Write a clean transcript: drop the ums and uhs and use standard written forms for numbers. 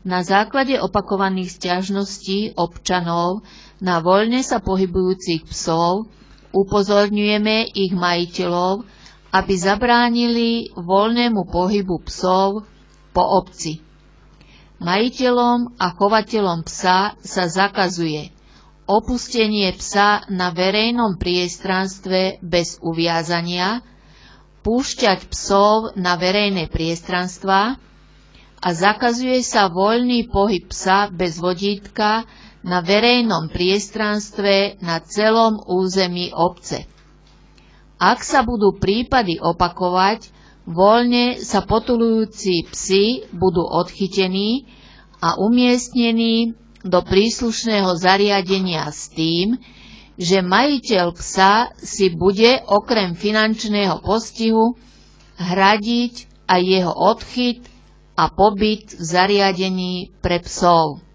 Na základe opakovaných sťažností občanov na voľne sa pohybujúcich psov upozorňujeme ich majiteľov, aby zabránili voľnému pohybu psov po obci. Majiteľom a chovateľom psa sa zakazuje opustenie psa na verejnom priestranstve bez uviazania, púšťať psov na verejné priestranstvá a zakazuje sa voľný pohyb psa bez vodítka na verejnom priestranstve na celom území obce. Ak sa budú prípady opakovať, voľne sa potulujúci psi budú odchytení a umiestnení do príslušného zariadenia s tým, že majiteľ psa si bude okrem finančného postihu hradiť aj jeho odchyt a pobyt v zariadení pre psov.